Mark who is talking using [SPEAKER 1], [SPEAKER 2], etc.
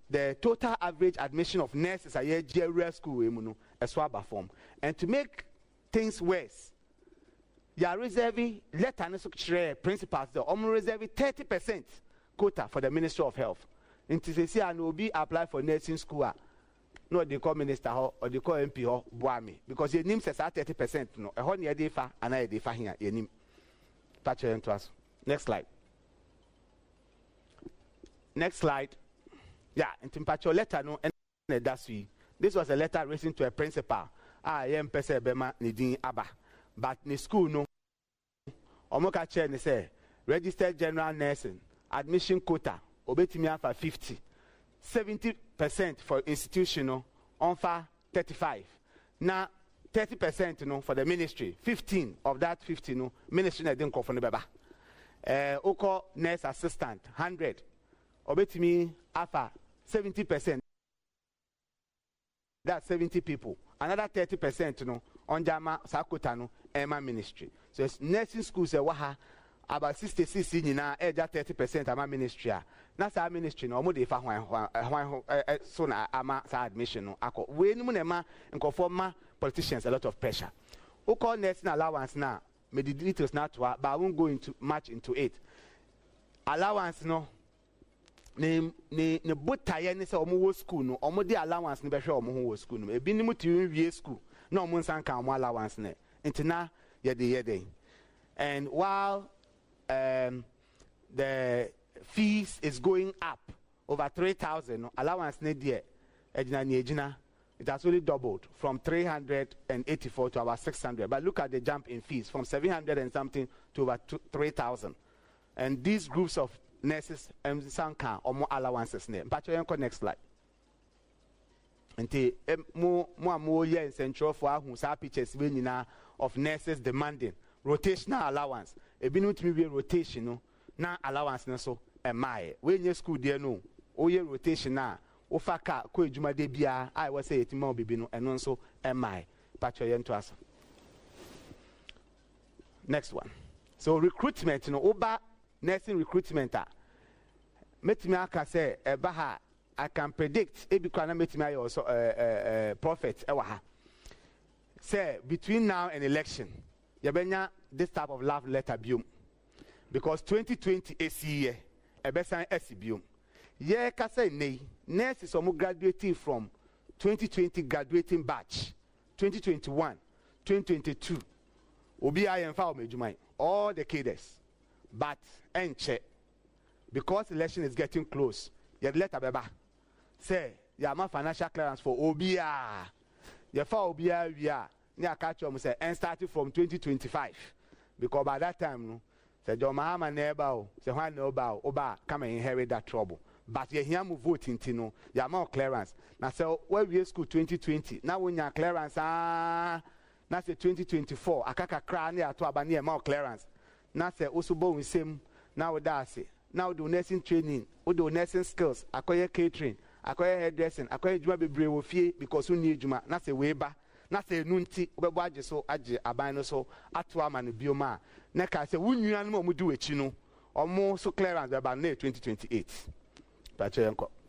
[SPEAKER 1] the total average admission of nurses at year school as well form. And to make things worse, you are reserving letter principals the reserving 30% quota for the Ministry of Health. In TCC and will be apply for nursing school. No, they call minister or they call MP or Boami because your name says 30%. No, a whole year defa and I defa here. Your name. Touch to us. Next slide. Next slide. Yeah, in Timpacho letter no and that's we. This was a letter written to a principal. I am Pese Bema Nidin Abba. But in school no Omoka chair ne say registered general nursing admission quota obetimi for 50. 70% for institutional on for 35. Now 30% no for the ministry. 15 of that 50 no ministry na didn't call for the baba. Oko nurse assistant 100. Obetimi afa 70%. That's 70 people. Another 30% no on Jama Sakota no Emma ministry. So it's nursing schools waha about 66 in 30% ama ministry. That's our ministry no mo dey fa so na ama sa admission no akọ. We no na and conform politicians a lot of pressure. Who call nursing allowance now? Me the details not to, but I won't go into much into it. Allowance no ne botaye ne se omo wo school no omo de allowance ne be hwe omo ho wo school no ebi ni mutu wie school na omo nsan kan omo allowance ne ntina ye and while the fees is going up over 3,000 allowance ne de ejina it has only doubled from 384 to about 600. But look at the jump in fees from 700 and something to about 3,000. And these groups of nurses and sanka or more allowances name. But you next slide. And more year in central for who sa pictures of nurses demanding rotational allowance. A binut me rotation na allowance na so am I. When you school there no, oh yeah rotation na. Ofaka ko ejuma de bia I was say etima obibi no eno nso mi patcho yen to us. Next one. So recruitment no oba nursing recruitment metimi aka say eba ha I can predict ebi kwa na metimi ayo also prophet ewa ha say between now and election yebenya this type of love letter biom because 2020 ACE ebesan biom. Yeah, kasa nei nurses omo graduating from 2020 graduating batch 2021 2022 obi ayen fa omejumai all the cadres but enche because election is getting close you letter beba say ya ma financial clearance for obia ya fa obia wia ni aka chom say and starting from 2025 because by that time no say John Mahama neighbor o say one no oba come and inherit that trouble. But you hear me voting tino, you are more clearance. Now so where we school 2020. Now when you clearance now say 2024. Akaka cry near to abani more clearance. Now say also bo same now that's it. Now do nursing training, or do nursing skills, acquire catering, acquire hairdressing, acquire juma be brave fee because you need juma. Now say weba, now say nunti, obewaje so aje abano so atwa man bioma. Neka say wunyu anmo mu do echino. Or more so clearance about 2028. Pacheco.